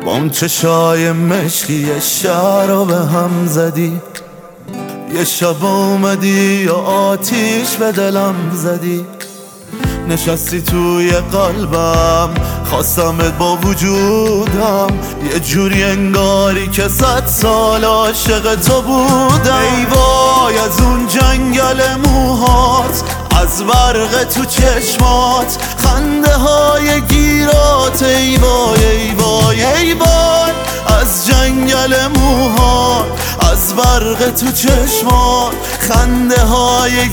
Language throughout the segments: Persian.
با اون چشای مشکی یه شهر رو به هم زدی. یه شب اومدی یا آتیش به دلم زدی. نشستی توی قلبم خواستمت با وجودم، یه جوری انگاری که 100 سال عاشق تو بودم. ای وای از اون جنگل موهات، از برق تو چشمات، خنده های گیرات. ای وای ای وای ای وای از جنگل موهات، از برق تو چشمات، خنده های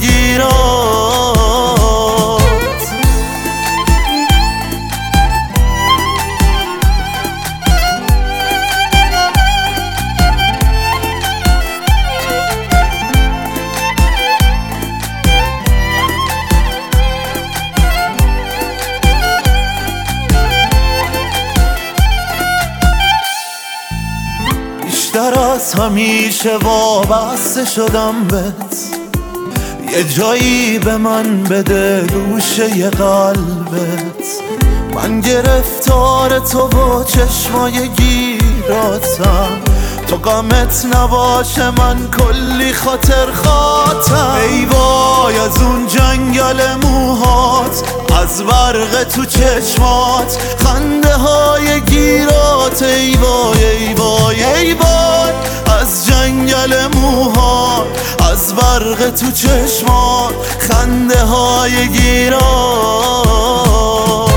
گیرات. بیشتر از همیشه وابسته شدم بهت، یه جایی به من بده گوشه قلبت. من گرفتار تو و چشمای گیراتم، تو غمت نباشه من کلی خاطر خاطم. ای وای از اون جنگل موهات، از برق تو چشمات، خنده های گیرات. ای وای ای وای ای وای از جنگل موهات، از برق تو چشمات، خنده های گیرات.